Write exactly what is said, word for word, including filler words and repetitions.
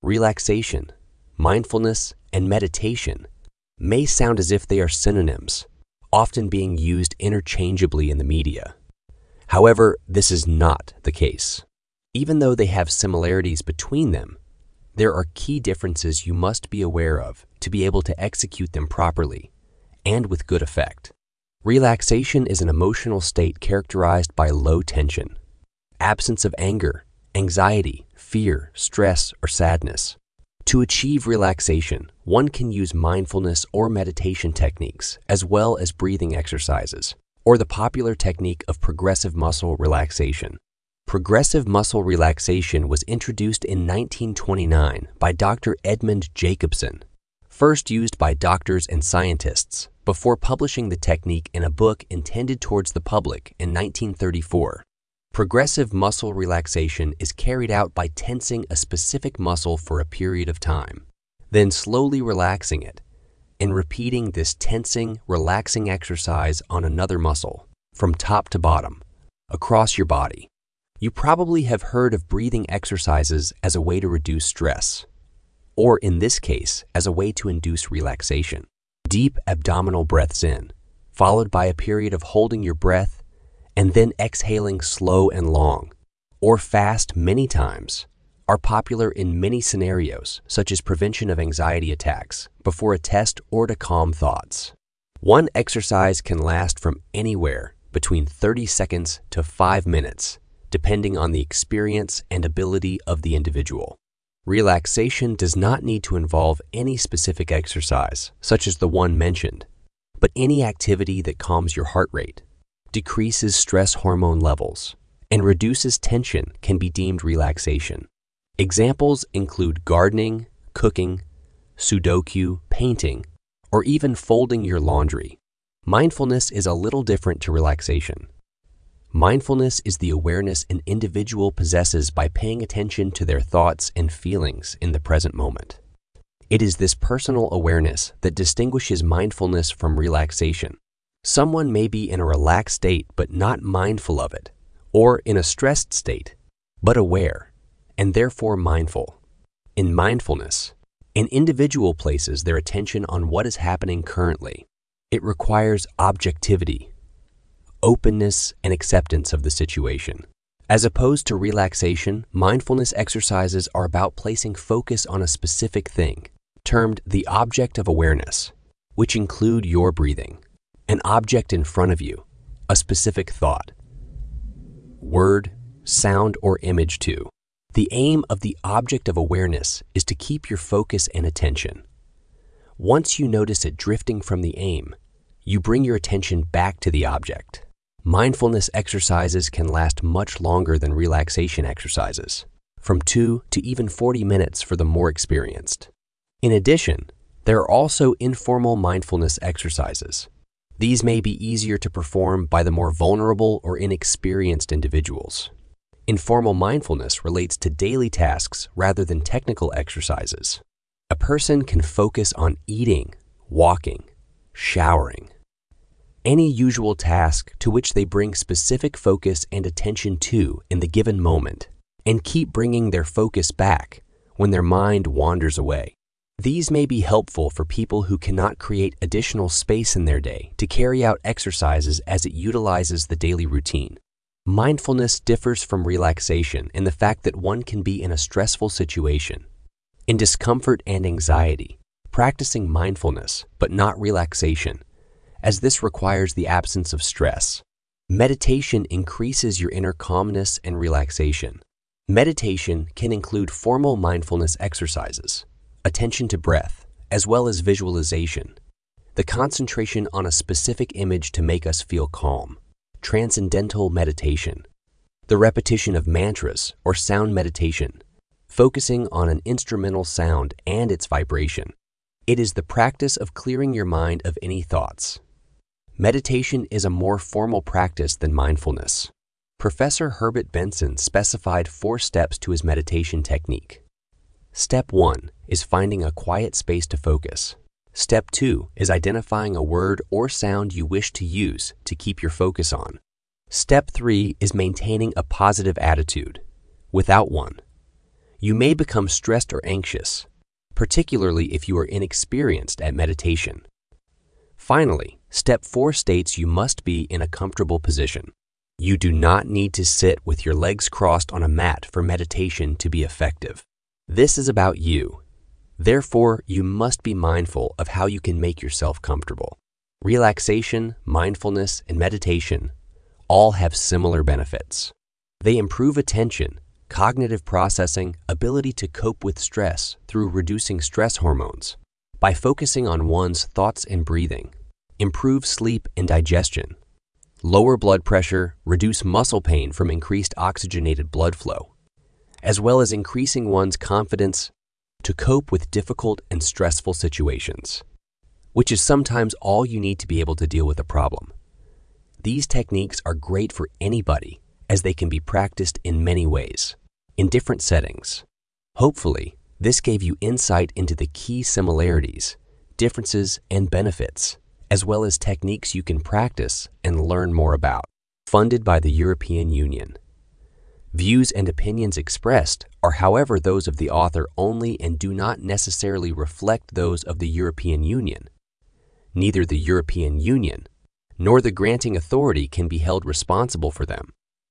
Relaxation, mindfulness, and meditation may sound as if they are synonyms, often being used interchangeably in the media. However, this is not the case. Even though they have similarities between them, there are key differences you must be aware of to be able to execute them properly and with good effect. Relaxation is an emotional state characterized by low tension, absence of anger, anxiety, fear, stress, or sadness. To achieve relaxation, one can use mindfulness or meditation techniques as well as breathing exercises, or the popular technique of progressive muscle relaxation. Progressive muscle relaxation was introduced in nineteen twenty-nine by Doctor Edmund Jacobson, first used by doctors and scientists, before publishing the technique in a book intended towards the public in nineteen thirty-four. Progressive muscle relaxation is carried out by tensing a specific muscle for a period of time, then slowly relaxing it, and repeating this tensing, relaxing exercise on another muscle, from top to bottom, across your body. You probably have heard of breathing exercises as a way to reduce stress, or in this case, as a way to induce relaxation. Deep abdominal breaths in, followed by a period of holding your breath and then exhaling slow and long, or fast many times, are popular in many scenarios, such as prevention of anxiety attacks, before a test, or to calm thoughts. One exercise can last from anywhere between thirty seconds to five minutes, depending on the experience and ability of the individual. Relaxation does not need to involve any specific exercise, such as the one mentioned, but any activity that calms your heart rate, decreases stress hormone levels, and reduces tension can be deemed relaxation. Examples include gardening, cooking, Sudoku, painting, or even folding your laundry. Mindfulness is a little different to relaxation. Mindfulness is the awareness an individual possesses by paying attention to their thoughts and feelings in the present moment. It is this personal awareness that distinguishes mindfulness from relaxation. Someone may be in a relaxed state but not mindful of it, or in a stressed state, but aware, and therefore mindful. In mindfulness, an individual places their attention on what is happening currently. It requires objectivity, openness, and acceptance of the situation. As opposed to relaxation, mindfulness exercises are about placing focus on a specific thing, termed the object of awareness, which include your breathing, an object in front of you, a specific thought, word, sound, or image too. The aim of the object of awareness is to keep your focus and attention. Once you notice it drifting from the aim, you bring your attention back to the object. Mindfulness exercises can last much longer than relaxation exercises, from two to even forty minutes for the more experienced. In addition, there are also informal mindfulness exercises. These may be easier to perform by the more vulnerable or inexperienced individuals. Informal mindfulness relates to daily tasks rather than technical exercises. A person can focus on eating, walking, showering, any usual task to which they bring specific focus and attention to in the given moment, and keep bringing their focus back when their mind wanders away. These may be helpful for people who cannot create additional space in their day to carry out exercises as it utilizes the daily routine. Mindfulness differs from relaxation in the fact that one can be in a stressful situation, in discomfort and anxiety, practicing mindfulness but not relaxation, as this requires the absence of stress. Meditation increases your inner calmness and relaxation. Meditation can include formal mindfulness exercises, attention to breath, as well as visualization, the concentration on a specific image to make us feel calm, transcendental meditation, the repetition of mantras or sound meditation, focusing on an instrumental sound and its vibration. It is the practice of clearing your mind of any thoughts. Meditation is a more formal practice than mindfulness. Professor Herbert Benson specified four steps to his meditation technique. Step one is finding a quiet space to focus. Step two is identifying a word or sound you wish to use to keep your focus on. Step three is maintaining a positive attitude, without one. You may become stressed or anxious, particularly if you are inexperienced at meditation. Finally, step four states you must be in a comfortable position. You do not need to sit with your legs crossed on a mat for meditation to be effective. This is about you. Therefore, you must be mindful of how you can make yourself comfortable. Relaxation, mindfulness, and meditation all have similar benefits. They improve attention, cognitive processing, ability to cope with stress through reducing stress hormones, by focusing on one's thoughts and breathing, improve sleep and digestion, lower blood pressure, reduce muscle pain from increased oxygenated blood flow, as well as increasing one's confidence to cope with difficult and stressful situations, which is sometimes all you need to be able to deal with a problem. These techniques are great for anybody, as they can be practiced in many ways, in different settings. Hopefully, this gave you insight into the key similarities, differences, and benefits, as well as techniques you can practice and learn more about. Funded by the European Union. Views and opinions expressed are, however, those of the author only and do not necessarily reflect those of the European Union. Neither the European Union nor the granting authority can be held responsible for them.